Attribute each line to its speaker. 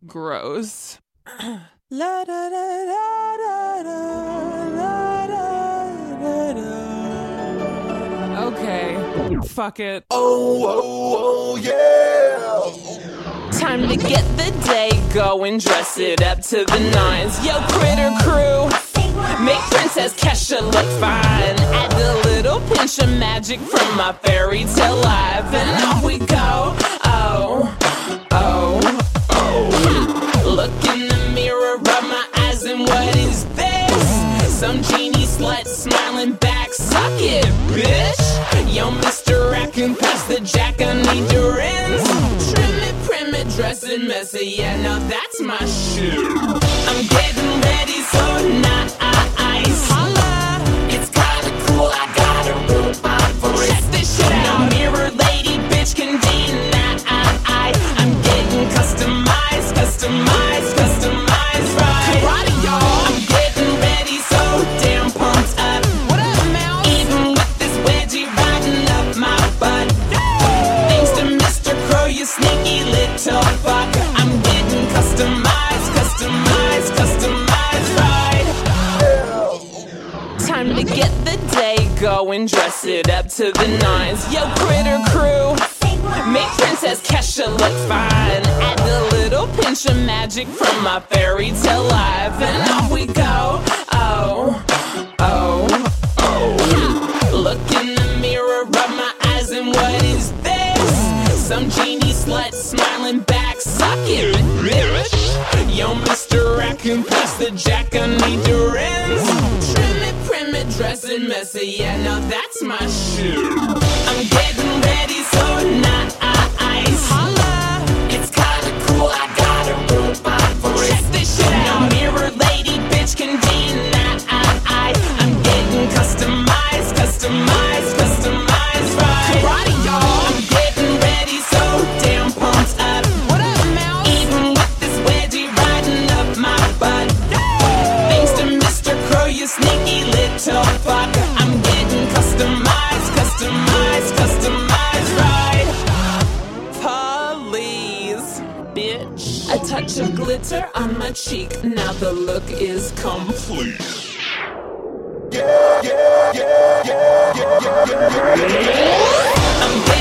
Speaker 1: Gross.
Speaker 2: La da da da da da da da.
Speaker 1: Okay, fuck it.
Speaker 3: Oh, yeah.
Speaker 1: Time to get the day going, dress it up to the nines. Yo, Critter Crew, make Princess Kesha look fine. Add a little pinch of magic from my fairy tale life, and off we go. Oh, oh, oh. Look in the mirror, rub my eyes, and what is this? Some genie slut smiling back, suck it, bitch. Yo, Mr. Raccoon, pass the jack, I need your rinse. Trim it, prim it, dress it messy, yeah, now that's my shoe. I'm getting ready, so nice. Holla, it's kinda cool, I got a room for it. Check this shit out. No mirror lady, bitch can deny. I'm getting customized, right? Karate, y'all. I'm getting ready, so damn pumped up. What up, Mouse? Even with this wedgie riding up my butt. Thanks to Mr. Crow, you sneaky little fuck. I'm getting customized, right? Time to get the day going, dress it up to the nines. Yo, Critter Crew, make Princess Kesha look fine. Add a little pinch of magic from my fairy tale life, and off we go. Oh, oh, oh. Look in the mirror, rub my eyes, and what is this? Some genie slut smiling back, suck it, bitch. Yo, Mr. Raccoon, pass the jack, I need your rinse. Trim it, prim it, dress it messy, yeah, now that's my shoe. I'm getting ready, so nice. Holla, it's kinda cool, I got a room for it. Check this shit out. No mirror lady, bitch can deny. I'm getting customized, right? Karate, y'all. I'm getting ready, so damn pumped up. What up, Mouse? Even with this wedgie riding up my butt. Thanks to Mr. Crow, you sneaky little fuck. I'm getting customized, right? Please, bitch. A touch of glitter on my cheek, now the look is complete.
Speaker 3: Yeah.
Speaker 1: I'm